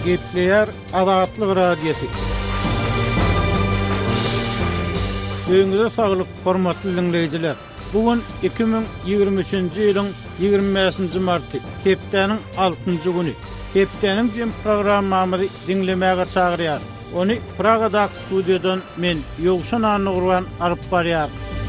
Gepleyer Azatlyk Radiosu. Öňüňizde saglyk, hormatly dinleyijiler. Bugün 2023-nji ýylyň 25-nji marty, hepdeniň 6-njy güni. Hepdeniň jem programmamy dinlemäge çagyrýar. Onu Pragada studiýadan men Ýogşan Anugurwan alyp barýar.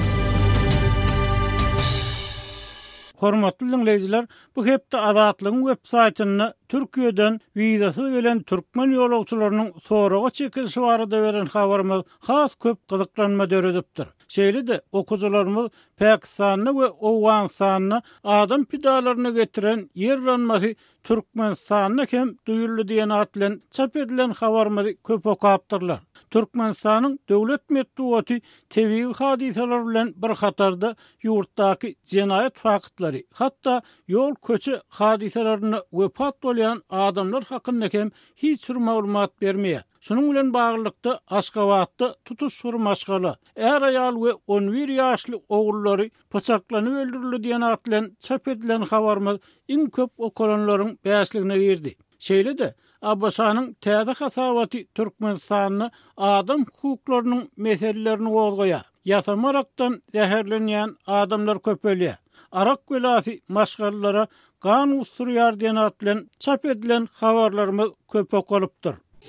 Hormatly dinleyijiler, bu hepde Azatlygyň web-saýtyny Türkiýeden wizasyz gelen türkmen ýolagçylarynyň soraga çekilişi barada beren habarymyz has köp gyzyklanma döredipdir. Şeýle-de okuwçylarymyz Pakistanyny we Awganystanyny adam pidalaryna getiren ýerlenmesi Türkmenistanyna hem duýuldy diýen at bilen çap edilen habarymyzy köp okapdyrlar. Türkmenistanyň döwlet medeniýeti tebii hadiseler bilen bir hatarda ýurtdaky jenaýat faktlary, hatda ýol köçe hadiselerini wepat bolýan adamlar hakynda hem hiç bir maglumat bermeýär. Şunun bilen baglykda Aşgabatda tutuş surmaşgaly, er aýal we 11 ýaşly ogullary paçaklanyp öldürildi diýen at bilen çap edilen habarymyz iň köp okulanlaryň bäşligine girdi. Şeýle-de Abbasanyň täze hasabaty Türkmenistanyny adam hukuklarynyň meselelerini gozgoýar. Ýatamarakdan zäherlenýän adamlar köpelýär. Arak göläsi maşgallara gan usturýar diýen at bilen çap edilen habarlarymyz köp okulypdyr.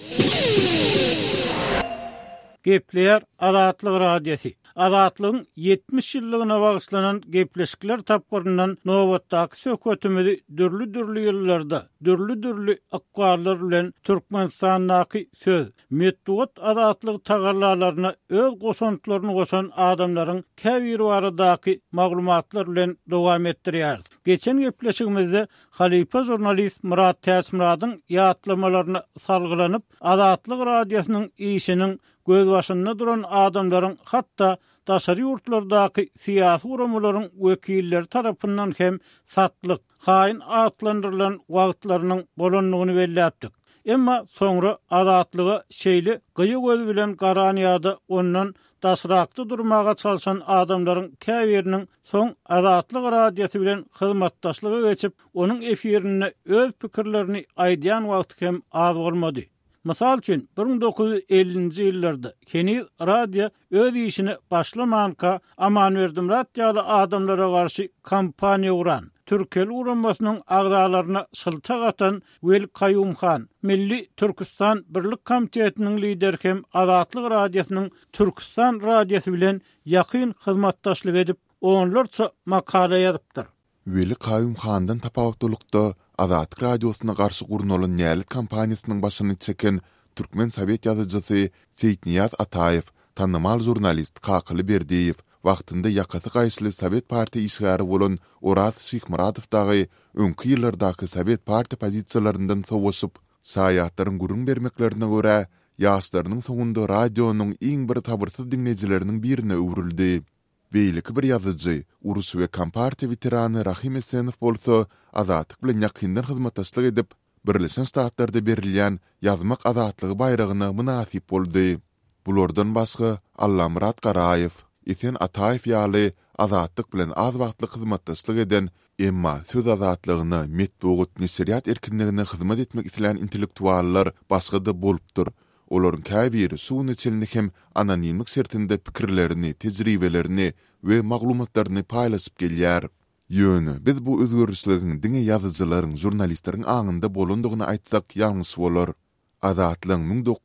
Gepleyer Azatlyk Radiosu. Azatlygyň 70 ýyllygyna bagyşlanan gepleşikler tapgyryndan nowatdaky söhbetimizi dürli ýyllarda, dürli akwarlar bilen Türkmenistanyňky söz, medeniýet azatlygy tagarlalaryna öz goşantlaryny goşan adamlaryň käbir baradaky maglumatlar bilen dowam etdirýär. Geçen gepleşigimizde Halipa jurnalist Murat Täsmiradyň ýatlamalaryna salgylanyp Azatlyk Radiosynyň işiniň göz başynda duran adamlaryň hatda daşary ýurtlardaky syýasy uramalaryň wekilleri tarapyndan hem satlyk, haýyn atlandyrylan wagtlarynyň bolanlygyny belläpdik. Emma soňra azatlyga şeýle gyýy göz bilen garanýada ondan daşrakda durmaga çalşan adamlaryň käbiriniň soň Azatlyk Radiosu bilen hyzmatdaşlyga geçip onuň efirini öz pikirlerini aýdýan wagt hem az bolmady. Mysal üçin 1950-nji ýyllarda Keniz radio öz işini başlamanka Amanverdim radýaly adamlara garşy kampaniýa guran. Türkel uramasynyň agdalaryna şyltak atan Veli Kayyumhan, Milli Türkistan Birlik Komitetiniň lideri hem Azatlyk Radiosynyň Türkistan Radiosu bilen ýakyn hyzmatdaşlyk edip, onlarça makala ýazypdyr. Veli Kayyumhandan tapawutlykda Azatlyk Radiosyna garşy gurulan nälit kampaniýasynyň başyny çeken Türkmen Sowet ýazyjysy Seyitniyaz Ataýew, tanımal jurnalist Kakyly Berdiýew, wagtynda ýakasy gaýşly Sowet parti işgäri bolan Oraz Şykmuradow-dagy öňkü ýyllardaky Sowet parti pozisiýalaryndan sowuşyp, saýatlaryň gurun bermeklerine görä, ýaşlarynyň soňunda radionyň iň bir tabyrsyz dinleýijileriniň birine öwrüldi. Beýleki bir ýazyjy, urus we kompartiýa veterany Rahim Esenow bolsa, azatlyk bilen ýakyndan hyzmatdaşlyk edip, Birleşen Ştatlarda berilýän ýazmak azatlygy baýragyna munasip boldy. Bulardan başga Allamurat Garaýew, Esen Ataýew ýaly azatlyk bilen az wagtlyk hyzmatdaşlyk eden, emma söz azatlygyna, medeniýet nesiriýat erkinligine hyzmat etmek isleýän intellektuallar başga da bolupdyr. Olaryň käbiri suwun içilini hem anonimlik sertinde pikirlerini, tejribelerini we maglumatlaryny paýlaşyp gelýär. Ýöne, biz bu özgörüşligiň diňe ýazyjylaryň, jurnalistleriň aňynda bolandygyny aýtsak ýalňys bolar. Azatlygyň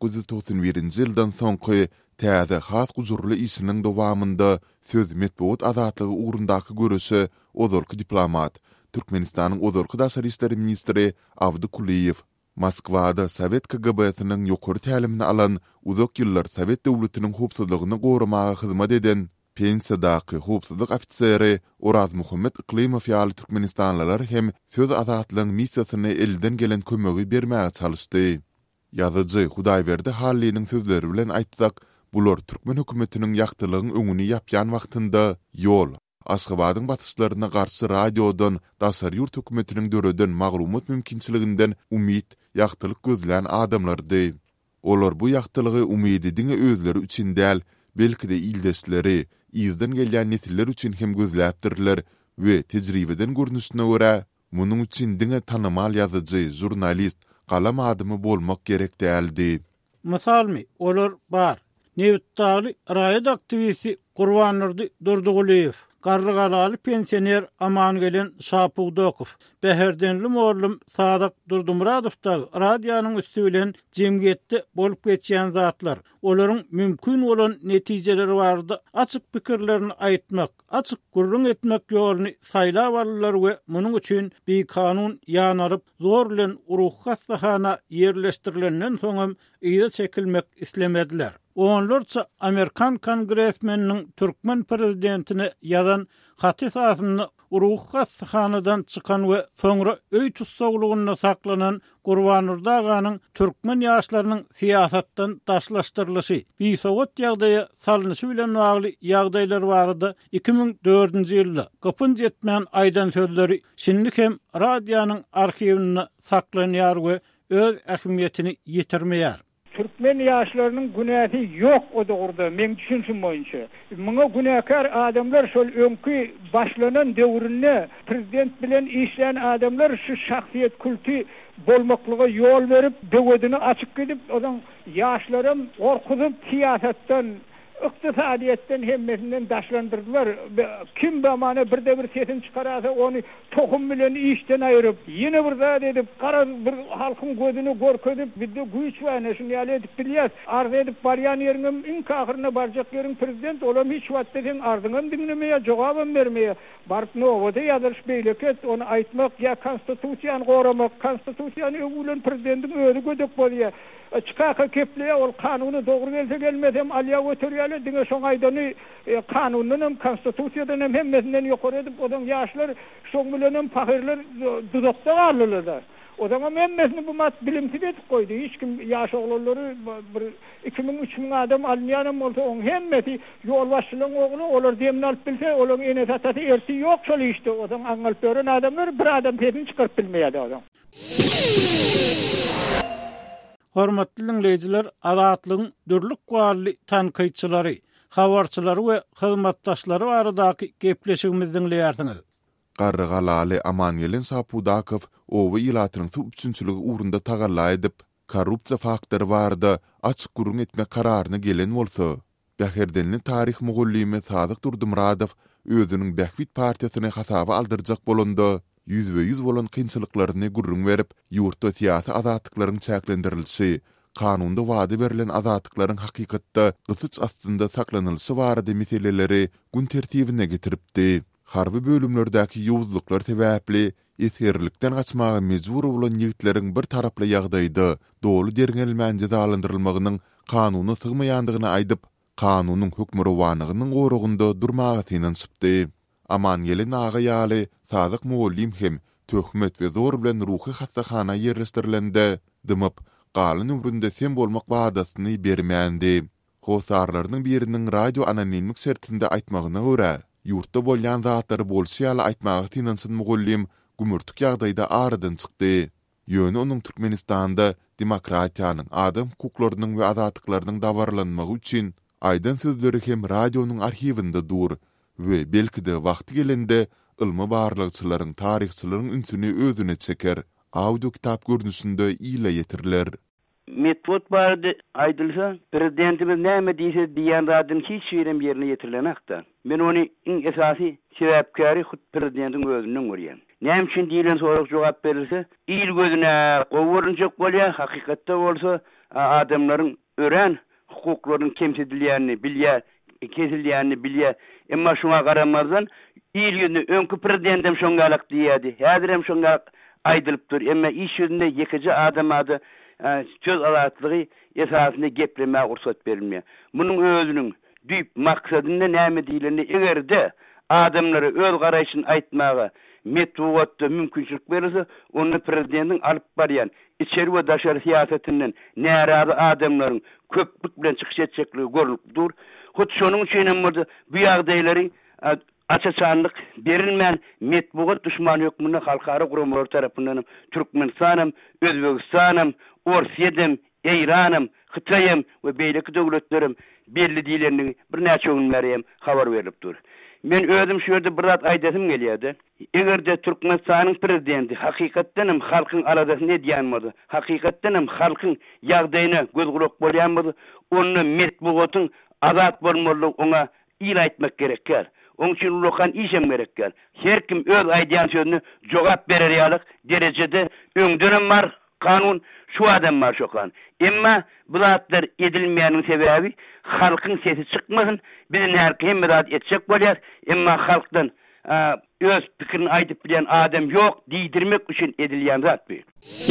1991-nji ýyldan soňky täze has gujurly işiniň dowamında söz medeniýet azatlygy ugrundaky görüşi ozalky diplomat, Türkmenistanyň ozalky daşary işleri ministri Avdy Kuliýew, Moskwada Sowet KGB-siniň ýokary tälimini alan, uzak ýyllar Sowet döwletiniň howpsuzlygyny goramaga hyzmat eden pensiýadaky howpsuzlyk ofiseri Oraz Muhammed Iklimow ýaly Türkmenistanlylar hem söz azatlygyň missiýasyny elden gelen kömegi bermäge çalyşdy. Ýazyjy Hudaýberdi Halliniň sözleri bilen aýtsak, bular Türkmen hökümetiniň ýaktylygyň öňüni ýapýan wagtynda ýol, Aşgabatyň batyşlaryna garşy radiodan daşary ýurt hökümetiniň döreden maglumat mümkinçiliginden umyt, ýaktylyk gözlän adamlardy. Olar bu ýaktylygy umydy diňe özleri üçin däl, belki de ildeşleri, ýyzdan gelýän nesiller üçin hem gözläpdirler we tejribeden görnüşine görä, munyň üçin diňe tanymal ýazyjy, jurnalist galam adymy bolmak gerek däldi. Mysalmy, olar bar. Nevitdagly raýat aktivisti Gurbanurdy Durduguliýew, Garrygalaly pensioner Amangelen Şapugdokow, Beherdenli mollum Sadak Durdumuradowda radionyň üstü bilen jemgyýetde bolup geçýän zatlar, olaryň mümkin bolan netijeleri bardy. Açyk pikirlerini aýtmak, açyk gurrun etmek ýoluny saýlap alýarlar we munyň üçin bir kanun ýanaryp zor bilen uruh hassahana ýerleşdirilenden soňam ýa çekilmek islemediler. Onlarca Amerikan kongresmeninin Türkmen prezidentine yazan hat esasyny uruh hassahanadan çykan we soňra öý tutsaglygyna saklanan Gurbanurdy aganyň Türkmen ýaşlarynyň siýasatdan taşlaşdyrlyşy, bir sowat ýagdaýa salnyşy bilen bagly ýagdaýlar bardy. 2004-nji ýylda gapyn jetmän aýdan sözleri şinlik hem radionyň arxiwinde saklanýar we öz ähmiýetini ýitirmeýär. Türkmen ýaşlarynyň günähi ýok o dogrda, men düşünsüm boýunça. Muňa günäkär adamlar şol öňkü başlanan döwründe prezident bilen işleyen adamlar şu şahsiýet kulty bolmaklyga ýol berip, döwedini açyk edip, odan ýaşlarym gorkudyp siýasatdan, iqtisadiýetden hemmesinden daşlandyrdylar. Kim bamana birde bir sesin çykarasa onu tohum bilen işten aýryp, ýene bir zat edip, gara bir halkyň gözüni gorkedip, bizde güýç we näşini ýaly edip bilýär. Arz edip barýan ýeriňem iň kahyryna barjak ýeriň prezident olam hiç wagtda sen arzyňam dinlemeýär, jogabam bermeýär. Barp nowada ýazyrş beýleket, onu aýtmak ýa konstitusiýany goramak, konstitusiýany öwülen prezidentin öňü gödek bolýar. Çıkaka keple ol kanunu doğru gelse gelmesem alya götürýärler diňe şoň aýdany kanunyny hem konstitusiýadan hem hemmesinden ýokary edip odan ýaşlar şoň bilen hem pahirler dudakda garlylar. Odama hemmesini bu mat bilimsiz edip koydu. Hiç kim ýaş oglary bir 2000-3000 adam alýanym bolsa on hemmesi ýol başçylygyň ogly olar demini alyp bilse olaryň ene tatasy erti ýok şol işte odan aňalyp gören adamlar bir adam pedini çykaryp bilmeýärdi odan. Hormatly dinleyijiler, azatlygyň dürlük gwally tankyçylary, habarçylary we hyzmatdaşlary arasyndaky gepleşigimizi dinleýärsiňiz. Garrygalaly Amangelen Şapugdokow owy ýylatynyň üçinçiligi ugrunda tagalla edip, korrupsiýa faktory bardy, açyk gurrun etmek kararyny gelen bolsa, Beherdenli tarih mugallimi Sadyk Durdumuradow özüniň Behwit partiýasyny hasaba aldyrjak bolanda, yüz bolan kynçylyklaryny gurrun berip, ýurtda siýasy azatlyklaryň çäklendirilýäsi, kanunda wada berilen azatlyklaryň hakykatda gysyç astynda saklanylýasy barady meseleleri gün tertibine getiripdi. Harby bölümlerdäki ýowuzluklar sebäpli esirlikden gaçmaga mejbur bolan ýigitleriň bir taraply ýagdaýda dolu derňelmän jazalandyrylmagynyň kanuny sygmaýandygyny aýdyp, kanunyň hökmürwanygynyň gorugynda durmagy synansypdy. Amangelen agaýaly Sadyk mugallim hem töhmet we zor bilen ruhy hassahana ýerleşdirilende dymyp, galyn ömründe sen bolmak wadasyny bermeýändi. Hosarlarynyň biriniň radio anonimlik sertinde aýtmagyna görä, ýurtda bolýan zatlary bolşýaly aýtmagy synansyň mugallim gümürtük ýagdaýda aradan çykdy. Ýöne onuň Türkmenistanda demokratiýanyň, adam hukuklarynyň we azatlyklarynyň dawarlanmagy üçin aýdan sözleri hem radionyň arxiwinde dur we belki de wagty gelende ilmi barlygçylaryň, tarihçilaryň ünsüni özüne çeker, audio kitap görnüşinde ýyla ýetirler. Metod bardy aýdylsa, prezidentimiz näme diýse diýen radyn hiç ýerem ýerine ýetirilmekde. Men ony iň esasy sebäpkäri hut prezidentiň özünden görýän. Näme üçin diýilen sorak jogap berilse, ýyl gözüne gowurunjak bolýar, hakykatda bolsa adamlaryň ören hukuklaryň kemsedilýänini bilýär, kesilýänini bilýär. Emma şoňa garamazdan ýyl ýönü öňkü prezidentim şoňgalyk diýýärdi. Häzir hem şoňgalyk aýdylypdyr. Emma iş ýerinde ýekiji adam ady söz azatlygy esasynda geplemäge ursat berilmeýär. Munyň özüniň düýp maksadyny näme diýileni egerde adamlara öz garaýşyny aýtmaga metwatda mümkinçilik berilse, onu prezidentiň alyp barýan içeri we daşary siýasatinden närazy adamlaryň köplik bilen çykyş etjekligi görülüpdir. Hut şonuň üçin hem bu ýagdaýlary açıçanlyk berilmän metbuat düşman hökmüne halkara gurumlar tarapyndan Türkmenistanam, Özbegistanam, Orsiýadam, Eýranam, Hytaýam we beýleki döwletlerim belli diýlerini bir näçe günleri hem habar berilipdir. Men özüm şu ýerde bir zat aýdasym gelýärdi. Egerde Türkmenistanyň prezidenti hakykatdenem halkyň aradasyny edýänmedi. Hakykatdenem halkyň ýagdaýyna göz gulak bolýanmady. Onu metbugatyň azat bolmalygy ona ýyl aýtmak gerekler. Onun için ulukan işem gerekler. Her kim öz aýdýan sözüne jogap berer ýalyk derejede öňdürüm var. Kanun şu adam var şokan. Emma bu zatlar edilmeýäniň sebebi halkyň sesi çykmasyn. Bizi näme medat etjek bolýar. Emma halkdan öz pikirini aýdyp bilen adam ýok diýdirmek üçin edilýän zat bu.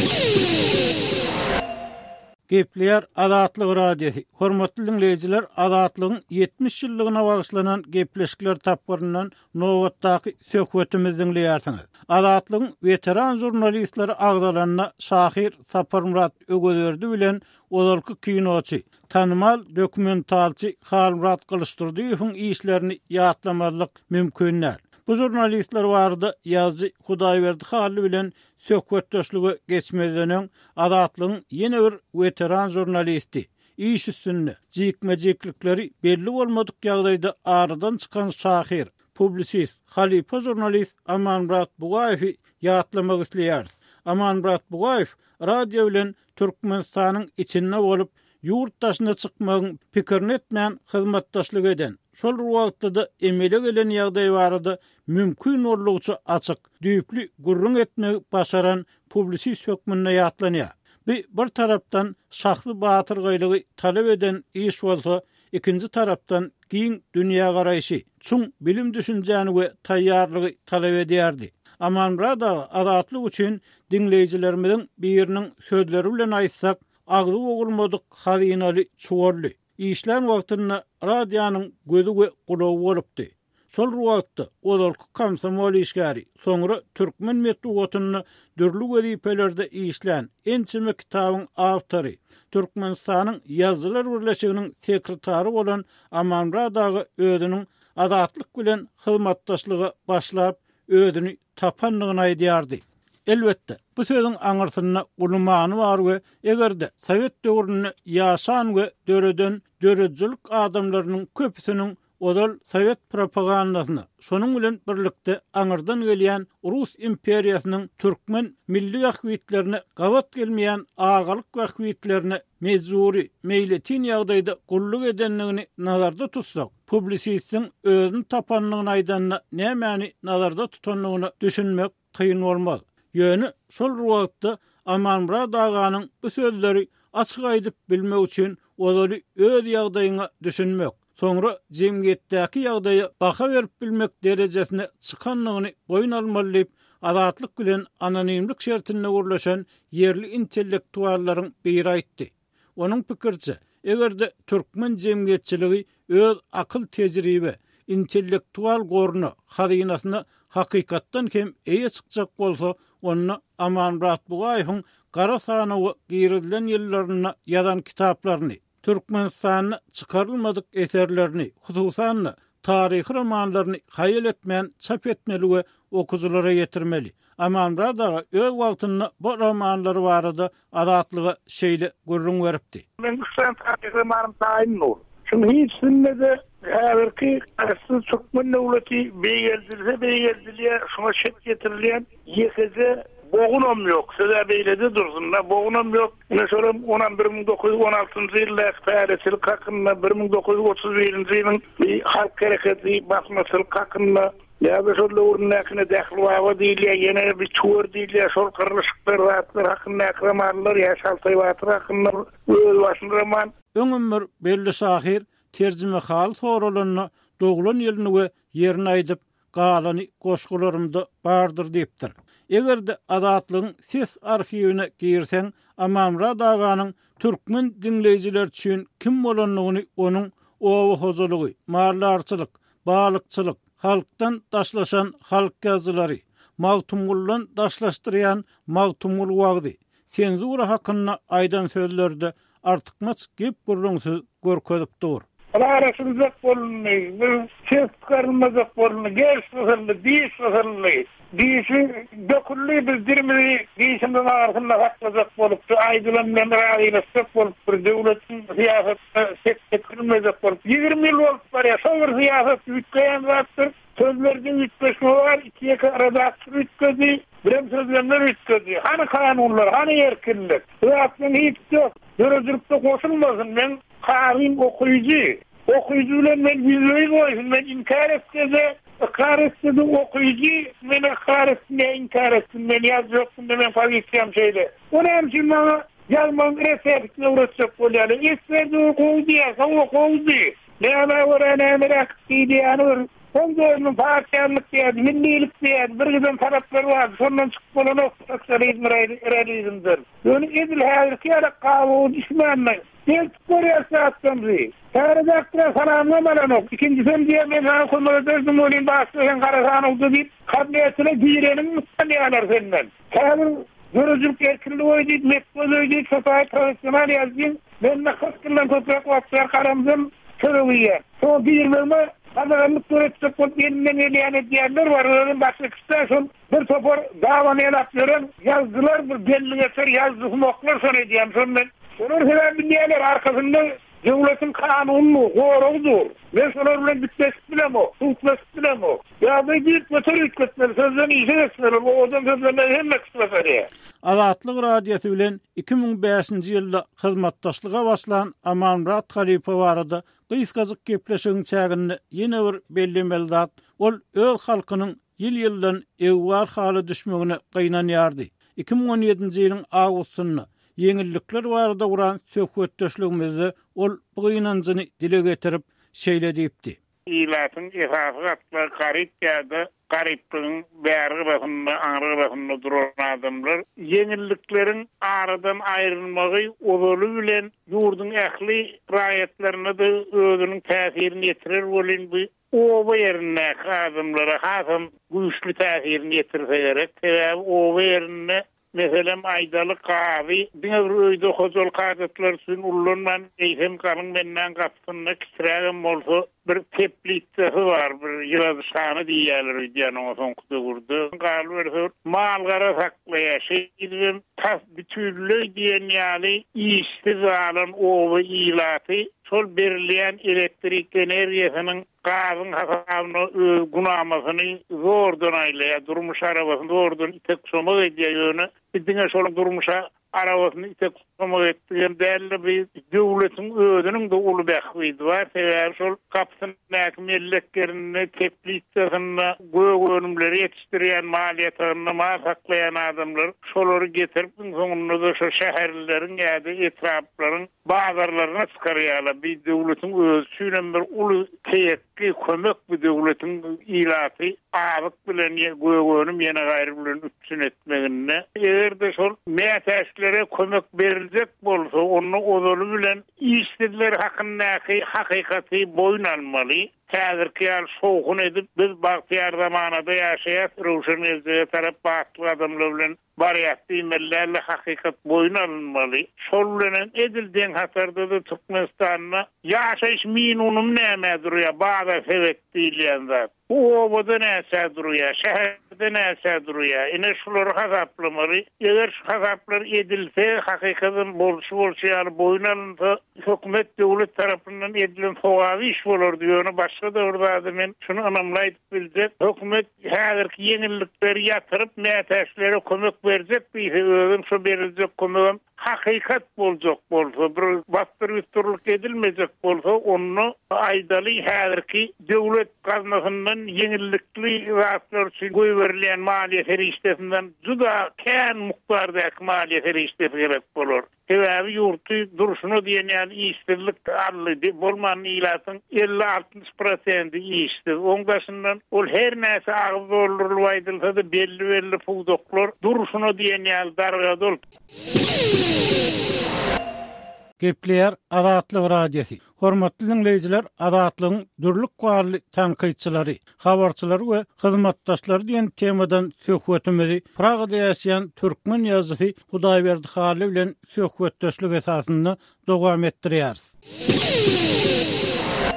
Gepleýär Azatlyk radiosi. Hormatly dinleýijiler, Azatlygyň 70 ýyllygyna bagyşlanan gepleşikler tapgyryndan nowatdaky söhbetimizi dinleýärsiňiz. Azatlygyň veteran jurnalistleri agdalanyna Şahir Saparmurat Ögöderdi bilen olalky kinoçy, tanymal dokumentalçy Halmurat Kılıçdurdyýowyň işlerini ýatlamallyk mümkinler. Bu jurnalistler barada ýazy Hudaýberdi Hally bilen söhbetdeşligi geçmeden Azatlygyň ýene bir veteran jurnalisti, iş üstünde jikmejiklikleri belli bolmadyk ýagdaýda aradan çykan şahir, publisist, halifa jurnalist Amanmurat Bugaýew ýatlamak isleýär. Amanmurat Bugaýew radio bilen Türkmenistanyň içinde bolup ýurtdaşyna çykmagyň pikirini etmän hyzmatdaşlyk eden. Şol wagtda emele gelen ýagdaý barada mümkin bolýarça açyk, düýpli gurrun etmek başaran publisist hökmüne ýatlanýar. Bir tarapdan şahly batyrgylygy talep eden iş bolsa, ikinji tarapdan giň dünýä garaýşy, çuň bilim düşünjäni we taýýarlygy talep edýärdi. Amanmurat azatlyk üçin dinleýijilerimiň biriniň sözleri bilen aýtsak, agly ogulmadyk hazinaly çuwarly. İşlän wagtyna radionyň gözü we gulagy bolupdy. Şol wagtda olalky komsomol işgäri, soňra türkmen metbugatyny dürli wezipelerde işlän ençime kitabyň awtory, Türkmenistanyň ýazgylar birleşiginiň sekretary bolan Amanmurat özüniň azatlyk bilen hyzmatdaşlygy başlap özüni tapanlygyny aýdýardy. Elbetde bu sözün aňyrtyna ulumany bar we egerde Sowet döwrüne ýaşan we döreden dörejlik adamlarynyň köpüsiniň odal Sowet propagandasyny, şonuň bilen birlikde aňyrdan gelýän Rus imperiýasynyň türkmen milli wahwitlerine gawat gelmeýän agalyk wahwitlerine mezuri, meýletin ýagdaýda gulluk edenligini nazarda tutsak, publisistiň özüni tapanlygyny aýdanna nämäni nazarda tutanlygyny düşünmek kıyın bolmaz. Ýöne şol wagtda Amanmurat aganyň bu sözleri açyk aýdyp bilmek üçin olary öz ýagdaýyna düşünmek, soňra jemgyýetdäki ýagdaýa baha berip bilmek derejesine çykanlygyny boýun almaly, azatlyk bilen anonimlik şertine gurlaşan yerli intellektuallaryň biri aýtdy. Onuň pikirçe, egerde türkmen jemgyýetçiligi öz akyl tejribe, intellektual gorny hazinasyny hakykatdan hem eýe çykjak bolsa, onu Amanmurat Bugaýewiň gara sany we girilen ýyllaryna ýazan kitaplaryny, Türkmenistanyň çykarylmadyk eserlerini, hususan taryhy romanlaryny haýal etmän çap etmeli we okujulara ýetirmeli. Amanmurat öz wagtyna bu romanlary barada azatlyga şeýle gurrun beripdi. Men şu taryhy romanym taýynly. Şunu hiç dinledi. Häzirki asıl türkmen döwleti beýeldilýär, şuna şet getirilýän ýekeze boğunam ýok. Söze beýledi durzunda boğunam ýok. Ine şolam 1916-njy ýylda Parislik hakyna 1931-nji ýylyň halk hereketi basmaçylyk hakyna ýa-da şol döwrüne dähli waba diýilýär, ýene bir çuwar diýilýär, şol kırlışyklar hakyna romanlar ýaşalty hakyna öz başyna roman. Öňümmür belli şahir terjime hal sorulanyny doglan ýylyny we ýerini aýdyp galany goşgularymda bardyr diýipdir. Egerde azatlygyň ses arhiwine girseň, Amanmurat aganyň türkmen dinleýijiler üçin kim bolanlygyny, onuň owa hozurlugy, mallarçylyk, balykçylyk, halkdan daşlaşan halk ýazgylary, magtumullan daşlaşdyrýan magtumul wagdy, senzura hakyna aýdan sözlerde artykmaç gep gurrunsyz görkezip dur. arasılacak bolunny, ses çıkarılmazak bolunny, gels basılly, diş basılly. Dişi dökülli bildirmeli, dişinden ağrısında haklazak bolupdu, aydılandan rağıylasak bolupdur, devletin siyasetine sektirmezak bolup. 20 yıl olup var ya, savur siyaset ütkeyen zattır, sözlerden ütkeşme var, ikiye arada aksır ütkezi, birem sözlerler ütkezi. Hani kanunlar, hani erkinlik? Zaten hiç yok. Dörözürükte koşulmasın, ben karim okuyucu. Okuyucuyla men yüzüğü koysun, men inkar etsede, karestede okuyucu, men karestine inkar etsin, men yaz yoksun da men fazlısıyam şeyle. Onu hemşin bana yazmanın reseptine uğraşacak oluyor. İstedi okuyucu ya, okuyucu. Ne ana var, ne merak ettiği anır. Sonunda parçalık diyedi, millilik diyedi, bir giden tarafları vardı, sondan çıkıp olan okutacakları izmirayizmdir. Yani edil hazır ki ara kavuğu düşmanlayın. Geltik oraya saatten Tarıda aktıra salamlamadan ok. İkincisi diye men sana konuda dözdüm olayım bahsediyorsun karasan oldu deyip kabliyatına giyirenin mutlaniyalar senden. Tarıda görücülük erkirli oyduydu, metboz oyduydu, sotayı profesyonel yazdıyım. Ben de kıskırlan toprak vaksılar karamızın sırılıyım. Son girmeme Kanaranlık töretecek bolup elinden eleyen ediyenler var. Öğren başlıkta son bir topor davanı elaptıran yazdılar, bir belli geçer yazdığım oklar son ediyen. Sonur sebebi diyeler arkasında devletin kanunu, koruğudur. Ben sonur bilen bitmesik bilem o, tutmesik bilem o. Ya da gidip götür hükmetleri, sözlerini işe etsinler, o odan sözlerini hem eksplasar ya. Azatlyk radiosu bilen 2005-nji ýylda hyzmatdaşlyga başlan Amanrat Halipow arada gysgazyk gepleşigiň çägini ýene bir bellemeli zat, ol öl halkynyň ýyl-ýyldan ewwar haly düşmegine gynanýardy. 2017-nji ýylyň awgustynda ýeňillikler barada uran söhbetdeşligimizde ol bu gynanjyny dile getirip şeýle diýipdi. İlatın esasy atlar garip ýa-da garipligiň bäri bakymda, aňry bakymda duran adamlar ýeňillikleriň aradan aýrylmagy ozolu bilen ýurdun ähli raýatlaryna da özüniň täsirini ýetirer bolan bu oba ýerine adamlara hasam güýçli täsirini ýetirse gerek. Sebäbi oba ýerine meselem aydaly gawy, bir öýde hojal gadatlar üçin ullanman eýhem garyn menden gapsyna kisrägem bolsa bir teplikde var, bir ýyladyşany diýerler diýen soňky gurdu. Galy mal gara saklaýaşy, tas bütünlü diýen ýaly işsiz alan oba ýylaty, şol berilýän elektrik energiýasynyň gazyň hasabyna gunamasyny zordan aýlaýar, durmuş arabasyny zordan itek somak edýär. Bizdiňe şol durmuşa arabasyny itek somak etdiň däli bir döwletiň özüniň de uly bähwidi bar. Sebäbi şol kapsyn näkmelliklerini tepliklerini göwönümleri ýetişdirýän maliýetlerini masaklayan adamlar şolary getirip soňunda şu şäherleriň ýa-da etraplaryň bazarlaryna çykarýarlar. Bir döwletiň özüne bir uly teýekki kömek bir döwletiň ilaty abyk bilen göwönüm ýene gaýry bilen üstün etmegine. Eger şol mätäşlere kömek beriljek bolsa, onu ozolu bilen işsizler hakyndaky hakykaty boyun almaly. Häzirki ýaly soğun edip biz bagtyar zamanada ýaşaýar, rowşan elde tarap batly adamlar bilen barýatly mellerle hakykat boyun alınmaly. Şol bilen edildiň hasarda da Türkmenistanyna ýaşaýyş minimum näme durýar, baga sebep diýilýän zat. Bu obada näse durýar, şäherde näse durýar. Ine şolary hasaplamaly. Eger şu hasaplar edilse, hakykatyn bolşy boyun alynsa, hökümet döwlet tarapyndan edilen sowawy iş bolar diýeni başga da orada men şunu anamlaýdyp biljek. Hökümet häzirki ýeňillikleri ýatyryp mätäşlere kömek berjek diýse, özüm şu beriljek kömegim hakykat boljak bolsa, bir bastyrýystyryk edilmejek bolsa, onu aýdaly häzirki döwlet gaznasyndan ýeňillikli zatlar üçin goýberilýän maliýe feriştesinden juda kän mukdardaky maliýe feriştesi gerek bolar. Sebäbi ýurty duruşuny diýen ýaly işsizlik arly bolman ilatyň 50-60% işsiz. Oňdaşyndan ol her näse agyp bolurlaýdylsa da belli pugdoklar duruşuny diýen ýaly darga dolup. Gepleýär Azatlyk radiosu. Hormatly dinleýijiler, Azatlygyň dürlük garly tanqytçylary, habarçylary we hyzmatdaşlary diýen temadan söhbetimizi Pragada ýaşaýan türkmen ýazgysy Hudaýberdi Haly bilen söhbetdeşlik esasynda dowam etdirýär.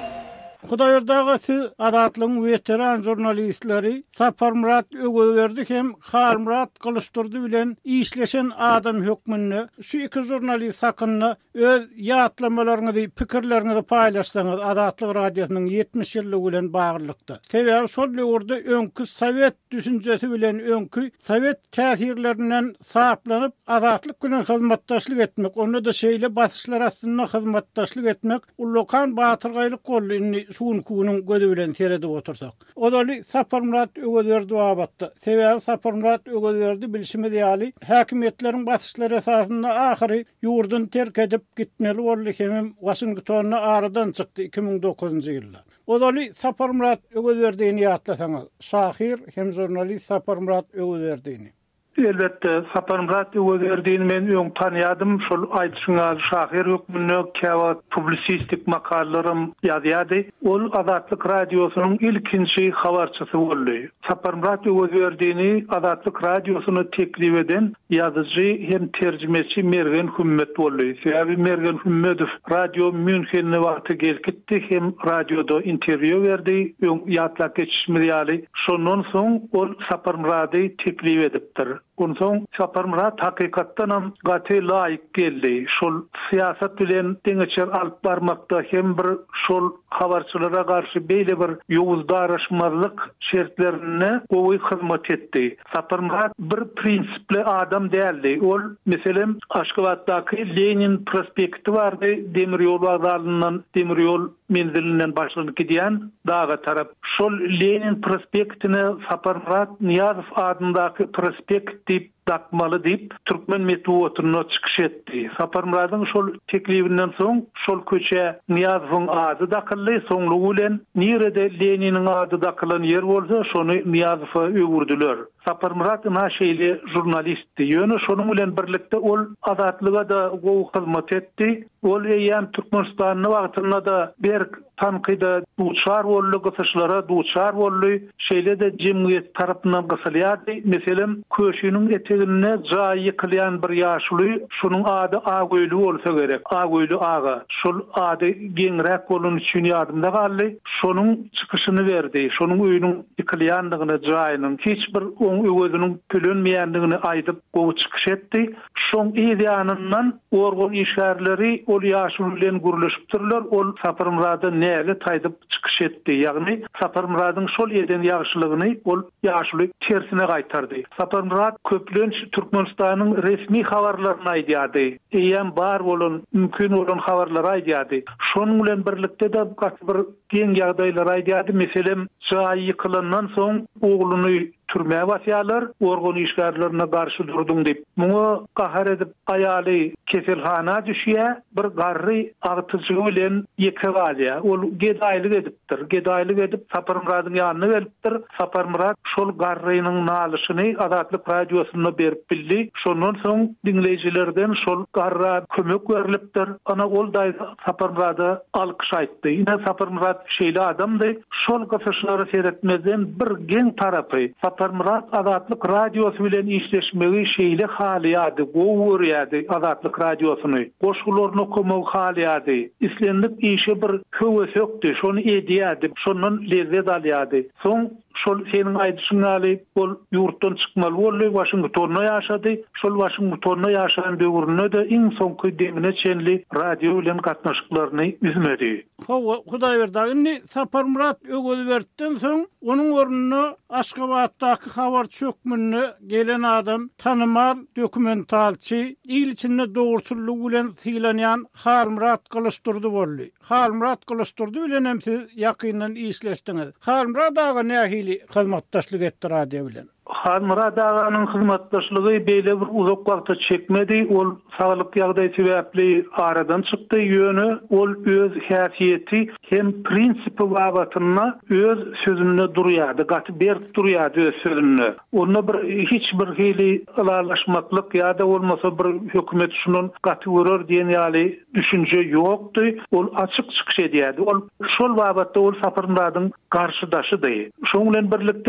Hudaýerdagy siz adatlyň veteran jurnalistleri Sapar Murat Ögöberdi hem Har Murat Kılıçdurdy bilen işleşen adam hökmünde şu iki jurnalist hakkında öz ýatlamalarynızı, pikirlerinizi paýlaşsaňyz Adatlyk radiosynyň 70 ýyllygy bilen baglanykda. Sebäbi şol ýurda öňkü Sowet düşünjesi bilen öňkü Sowet täsirlerinden saplanyp adatlyk bilen hyzmatdaşlyk etmek, onda da şeýle basyşlar aslında hyzmatdaşlyk etmek, ulokan batyrgaýlyk gollyny şununyň gözi bilen seredip otursak. Odaly Sapar Murat Ögöberdi wabatda. Sebäbi Sapar Murat Ögöberdi bilişimi diýäli häkimetleriň basyşlary esasında ahyry ýurdun terk edip gitmeli boldy hem Washingtonna aradan çykdy 2009-njy ýylda. Odaly Sapar Murat Ögöberdiňi ýatlasaňyz, şahir hem jurnalist Sapar Murat Ögöberdiňi. Elbette Sapar Murat Ögöberdiňi men öň tanýadym, şol aýdyşyňa şahir hökmünde käwä publisistik makallalarym ýazýardy. Ol Adatlyk radiosynyň ilkinji habarçysy boldy. Sapar Murat Ögöberdiňi Adatlyk radiosyny teklip eden ýazyjy hem terjimesi Mergen Hümmet boldy. Sebäbi Mergen Hümmedow Radio Münchenne wagty gelkitdi hem radioda interwýu berdi, öň ýatlak geçişmeli. Şondan soň ol Sapar Muraty teklip edipdir. Ondan soň Sapar Murat hakykatdan ham gaty laýyk geldi. Şol siýasat bilen deňeçer alyp barmakda hem bir şol habarçylara garşy beýle bir ýowuzdarşmazlyk şertlerine gowy hyzmat etdi. Sapar Murat bir prinsipli adam däldi. Ol meselem Aşgabatdaky Lenin prospekti bardy. Demir ýol wagtlaryndan demir ýol menzilinden başlanyp gidýän daga tarap. Şol Lenin prospektine Sapar Murat Niýazow adyndaky prospekt diýip dakmaly diýip türkmen metbuatyna çykyş etdi. Sapar Muratyň şol teklibinden soň şol köçe Niýazowyň ady dakylly, soňlugy bilen nirede Leniniň ady dakylan ýer bolsa şonu Niýazowa öwürdiler. Sapar Murat naşeýli jurnalistdi. Ýöne şonuň bilen birlikde ol adatlyga da gowy hyzmat etdi. Ol ýa-da Türkmenistanyň wagtynda da berk tanqida duçar boldy, gysyşlara duçar boldy. Şeýle de jemgyýet tarapyndan gysylýardy. Meselem köşüniň etegine jaý ýykylýan bir ýaşly, şonuň ady Agöýlü bolsa gerek. Agöýlü aga. Şol ady geňrek bolan üçin ýardymda galdy. Şonuň çykyşyny berdi. Şonuň öýüniň ýykylýandygyny, jaýynyň hiç bir öwüzüniň kölenmeýändigini aýdyp gowy çykyş etdi. Şoň ýa-da orgun işgärleri ol ýaşly bilen gürleşipdirler. Ol Sapar Muraty näle taýdyp çykyş etdi. Ýagny Sapar Muratyň şol eden ýagşylygyny ol ýaşly tersine gaýtardy. Sapar Murat köplenç Türkmenistanyň resmi habarlaryny aýdýardy. Eýem bar bolan, mümkin bolan habarlary aýdýardy. Şonuň bilen birlikde de bir geň ýagdaýlar aýdýardy. Meselem jaý ýykylandan soň ogluny türmäge basýarlar, orgun işgärlerine garşy durdum diýip. Muňa gahar edip aýaly keselhana düşýär, bir garry agtyjy bilen ýekewalýa. Ol gedaýlyk edipdir. Gedaýlyk edip Sapar Muratyň ýanyna gelipdir. Sapar Murat şol garrynyň nalyşyny Adatlyk radiosyna berip bildi. Şondan soň dinleýijilerden şol garra kömek berilipdir. Ana ol da Sapar Muraty alkyş aýtdy. Ine Sapar Murat şeýle adamdy. Şol gysyşlary seretmezden bir geň tarapy Sapar Murat Adatlyk radiosy bilen işleşmegi şeýle halýady, gowurýady Adatlyk radiosyny. Goşgularyna kömek halýady. İslendik işe bir höwes ýokdy, şonu edýärdi, şondan lezzet alýady. Soň şol seniň aýdyşyňa alyp bol ýurtdan çykmaly boldy, Washingtonda ýaşady. Şol Washingtonda ýaşaýan döwründe de iň soňky demine çenli radio bilen gatnaşyklaryny üzmedi. Hudaý berdi. Sapar Murat Ögöberdiňden soň onuň ornuny Aşgabatdaky habar çökmünde gelen adam tanymal dokumentalçy, il içinde dogurçullyk bilen sylanýan Har Murat Kılıçdurdy boldy. Har Murat Kılıçdurdy bilen hem siz ýakyndan işleşdiňiz. Har Murat aga nähili hyzmatdaşlyk etdi radio bilen? Har Murat aganyň hyzmatdaşlygy beýle bir uzak wagtda çekmedi. Ol saglyk ýagdaý sebäpli aradan çykdy. Ýöne ol öz häsiýeti hem prinsipi babatyna öz sözüne durýardy. Gaty berip durýardy öz sözüne. Onda bir hiç bir hili alaşmaklyk ýa-da bolmasa bir hökümet şunun gaty görür diýen ýaly düşünje ýokdy. Ol açyk çykyş edýärdi. Ol şol babatda ol Sapar Muratyň garşydaşydy. Şoň bilen birlikde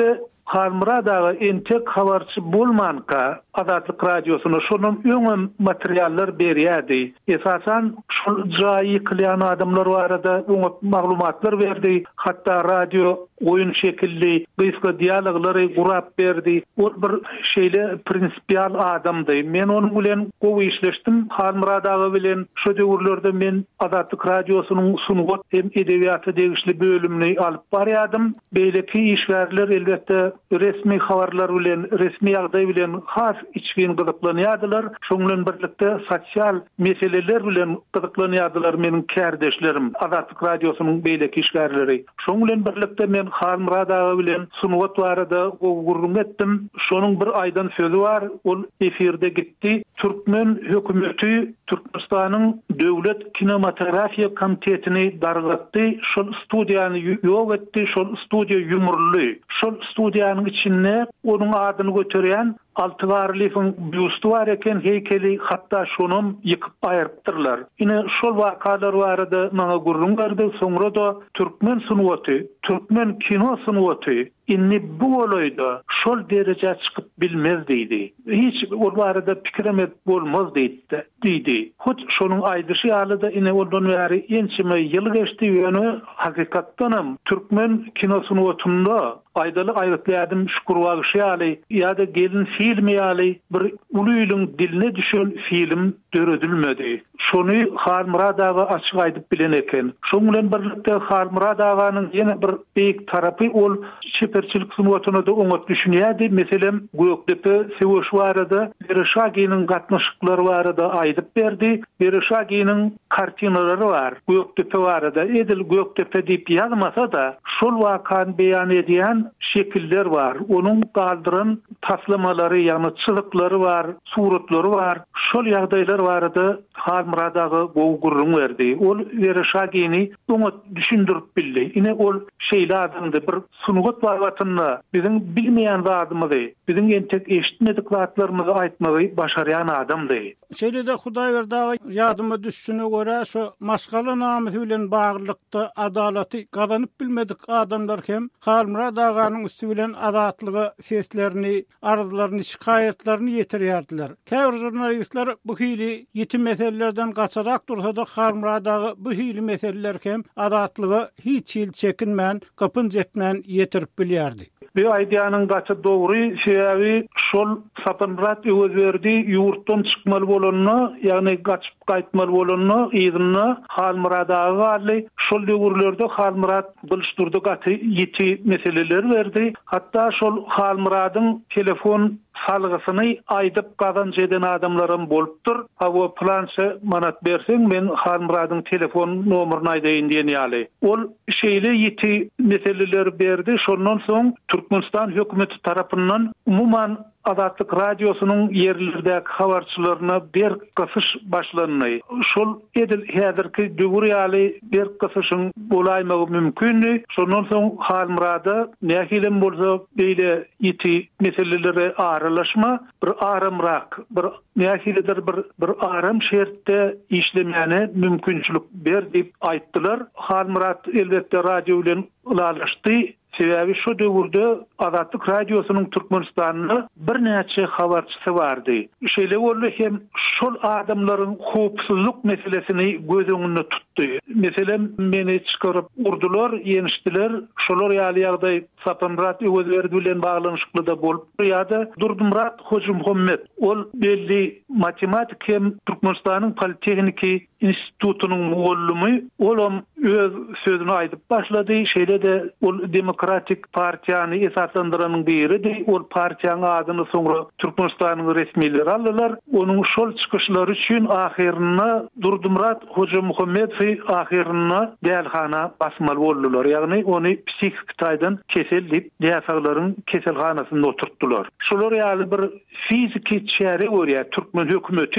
Halmyradaga entek habarçy bolmanka Azatlyk Radiosyna şonun öňe materiallar berýärdi. Esasan şol jaý kılýan adamlar barada oňa maglumatlar berdi. Hatda radio oyun şekilli gysga dialoglary gurap berdi. O bir şeýle prinsipial adamdy. Men onuň bilen gowy işleşdim. Halmyradaga bilen şu döwürlerde men Azatlyk Radiosynyň sunugat hem edebiýaty degişli bölümini alyp barýardym. Beýleki işgärler elbetde resmi habarlar bilen, resmi ýagdaý bilen has içgin gyzyklanýardylar. Şoň bilen birlikde sosial meseleler bilen gyzyklanýardylar meniň kärdeşlerim. Azatlyk Radiosynyň beýleki işgärleri. Şoň bilen birlikde men Halmyradaga bilen sunugat barada gowgurluk etdim. Şonuň bir aýdan sözü bar, ol efirde gitdi. Türkmen hökümeti Türkmenistanyň döwlet kinematografiýa komitetini dargatdy. Şol studiýany ýok etdi, şol studiýa ýumurly. Şol studiýanyň içinde onuň adyny götürýän Altygarlyfyň büýüsü bar eken, heykeli, hatda şonum ýykyp aýrypdyrlar. Ine şol wakalar barada maňa gurrun berdi. Soňra da Türkmen sunuwaty, Türkmen kino sunuwaty inni bu bolayda şol derejä çykyp bilmezdi. Hiç o barada pikremet bolmaz diýdi. Hut şonuň aýdyşy ýalyda ine ondan bäri ençime ýyl geçdi ýöne hakykatdanam Türkmen kino sunuwatynda aýdaly aýryklýadym şukurwagyşy ýaly ýa-da gelin filmi ýaly bir uly diline düşen film döredilmedi. Şonu Halmyradaga açyk aýdyp bilen eken. Şoň bilen birlikde Halmyradaganyň ýene bir beýik tarapy ol çeperçilik sunuwatyna da oňat düşünýärdi. Meselem Gökdepe Seweşwarada Berişagiň gatnaşyklary barada aýdyp berdi. Berişagiň kartinalary bar. Gökdepe barada edil Gökdepe diýip ýazmasa da şol wakany beýan edýän şekiller bar. Onuň galdyran taslamalary, ýanyçylyklary bar, suratlary bar. Şol ýagdaýlar barada Halmyradaga gowgurrun berdi. Ol Berişagiňi oňa düşündirip bildi. Ine ol şeýle adamdy, bir sunugat barwatyna biziň bilmeýän zadymyzy, biziň entek eşitmedik zatlarymyzy aýtmagy başarýan adamdy. Şeýle de Hudaýberdaga ýadyma düşsüne görä şu maşgala namysy bilen baglykda adalaty gazanyp bilmedik adamlar hem Halmyradaganyň üstü bilen azatlygy seslerini, arzularyny, şikaýetlerini ýetirýärdiler. Käbir jurnalistler bu hili ýetim meselelerden gaçarak dursa da Halmyradaga bu hili meseleler hem azatlygy hiç ýyl çekinmän, gapyn jetmän ýetirip bilýärdi. Bir aýdýanyň gaça dogry sebäbi şol Sapanrat öwürdi ýurtdan çykmaly bolanyny, ýagny gaçyp gaýtmaly bolanyny ýygyny Halmyradaga galy şol döwürlerde Halmyrat buluşturdy gaty ýeti meseleler berdi. Hatda şol Halmyradyň telefon salgysyny aýdyp gazanç eden adamlarym bolupdyr. Hawa plança manat berseň men Halmyradyň telefon nomeryny aýdaýyn diýen ýaly. Ol şeýle ýeti meseleler berdi. Şondan soň Türkmenistan hökümeti tarapyndan umuman Azatlyk Radiosynyň ýerlerdäki habarçylaryna bir gysyş başlanyny. Şol edil häzirki döwür ýaly bir gysyşyň bolaýmagy mümkin. Şondan soň Halmyrada nähilem bolsa beýle ýeti meseleleri aralaşma, bir aramrak, bir nähilidir bir aram şertde işlemäne mümkinçilik ber diýip aýtdylar. Halmyrat elbetde radio bilen ulalaşdy. Sebäbi şu döwürde Azatlyk Radiosynyň Türkmenistanyň bir näçe habarçysy bardy. Şeýle boldy hem şol adamlaryň howpsuzlyk meselesini göz öňünde tutdy. Meselem meni çykaryp urdular, ýenişdiler. Şolar ýaly ýagdaý Sapanrat öwürdi bilen baglanyşykly da bolup ýa-da Durdumrat Hoji Muhammed. Ol belli matematik hem Türkmenistanyň Politechniki institutunyň muallimi, olam öz sözüni aýdyp başlady. Şeýle de ol Demokratik Partiýany esaslandyranyň biri, ol partiýanyň adyny soňra Türkmenistanyň resmileri aldylar. Onuň şol çykyşlary üçin ahirine Durdumrat Hoji Muhammedow ahirine dälhana basmaly boldular. Ýagny ony psihik taýdan kesel diýip diýäsaglaryň keselhanasyna oturtdular. Şolar ýaly bir fiziki çäre görýär Türkmen hökümeti.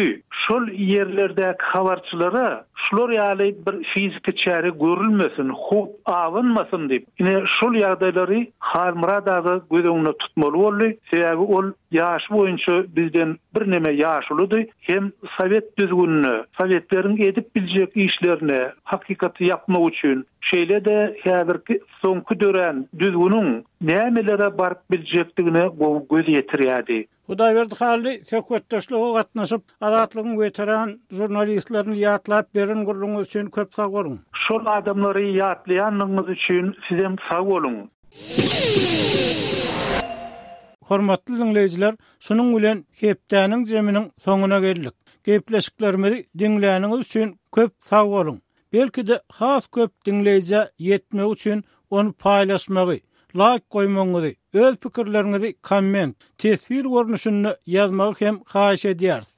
şol yerlerdäki habarçylara şular ýaly bir fiziki çäre görülmesin, hop awynmasyn diýip, ine şol ýagdaýlary Halmuradagy göz tutmaly boldy. Sebäbi ol ýaş boýunça bizden bir neme ýaşulydy. Hem Sowet düzgününe, Sowetlerin edip biljek işlerini hakykati yapmak üçin şeýle de häzirki soňky dören düzgünüň nämelere baryp biljekdigine göz ýetirýärdi. Hudaýberdi hali söhbetdeşlige gatnaşyp adatlygyň weteran jurnalistlerini ýatlap beren gurulňyz üçin köp sag bolun. Şol adamlary ýatlaýanyňyz üçin sizem sag bolun. Hormatly dinleýijiler, şunuň bilen hepdäniň jeminiň soňuna geldik. Gepleşiklerimizi dinläniňiz üçin köp sag bolun. Belki de has köp dinleýije ýetmek üçin onu paýlaşmagy, like koymaňyzy, öz pikirleriňizi komment, tesir görnüşünde ýazmagy hem haýyş edýäris.